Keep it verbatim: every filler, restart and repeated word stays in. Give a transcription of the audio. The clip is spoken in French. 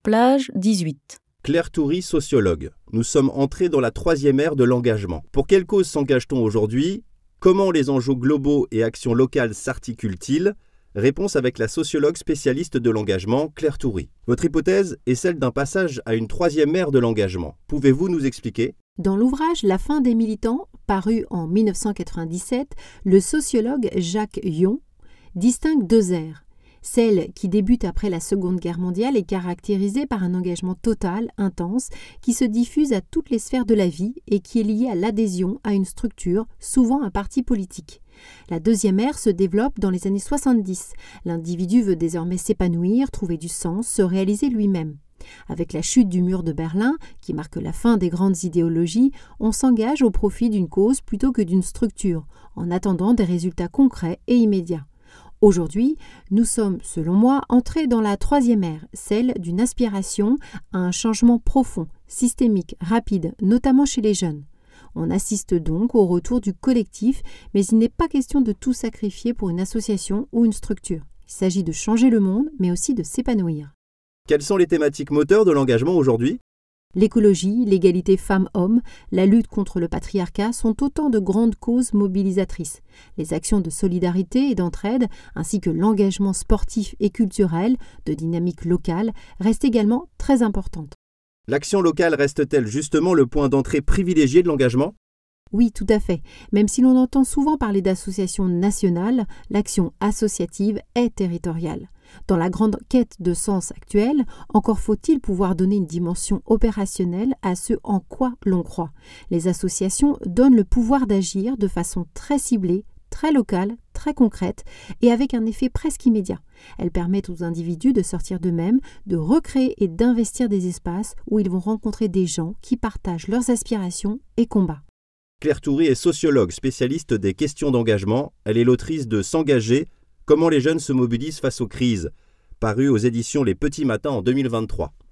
Plage dix-huit. Claire Toury, sociologue. Nous sommes entrés dans la troisième ère de l'engagement. Pour quelle cause s'engage-t-on aujourd'hui ? Comment les enjeux globaux et actions locales s'articulent-ils ? Réponse avec la sociologue spécialiste de l'engagement, Claire Toury. Votre hypothèse est celle d'un passage à une troisième ère de l'engagement. Pouvez-vous nous expliquer ? Dans l'ouvrage « La fin des militants », paru en mille neuf cent quatre-vingt-dix-sept, le sociologue Jacques Yon distingue deux ères. Celle qui débute après la Seconde Guerre mondiale est caractérisée par un engagement total, intense, qui se diffuse à toutes les sphères de la vie et qui est liée à l'adhésion à une structure, souvent un parti politique. La deuxième ère se développe dans les années soixante-dix. L'individu veut désormais s'épanouir, trouver du sens, se réaliser lui-même. Avec la chute du mur de Berlin, qui marque la fin des grandes idéologies, on s'engage au profit d'une cause plutôt que d'une structure, en attendant des résultats concrets et immédiats. Aujourd'hui, nous sommes, selon moi, entrés dans la troisième ère, celle d'une aspiration à un changement profond, systémique, rapide, notamment chez les jeunes. On assiste donc au retour du collectif, mais il n'est pas question de tout sacrifier pour une association ou une structure. Il s'agit de changer le monde, mais aussi de s'épanouir. Quelles sont les thématiques moteurs de l'engagement aujourd'hui ? L'écologie, l'égalité femmes-hommes, la lutte contre le patriarcat sont autant de grandes causes mobilisatrices. Les actions de solidarité et d'entraide, ainsi que l'engagement sportif et culturel, de dynamique locale, restent également très importantes. L'action locale reste-t-elle justement le point d'entrée privilégié de l'engagement ? Oui, tout à fait. Même si l'on entend souvent parler d'associations nationales, l'action associative est territoriale. Dans la grande quête de sens actuelle, encore faut-il pouvoir donner une dimension opérationnelle à ce en quoi l'on croit. Les associations donnent le pouvoir d'agir de façon très ciblée, très locale, très concrète et avec un effet presque immédiat. Elles permettent aux individus de sortir d'eux-mêmes, de recréer et d'investir des espaces où ils vont rencontrer des gens qui partagent leurs aspirations et combats. Claire Toury est sociologue, spécialiste des questions d'engagement. Elle est l'autrice de « S'engager, comment les jeunes se mobilisent face aux crises », paru aux éditions Les Petits Matins en deux mille vingt-trois.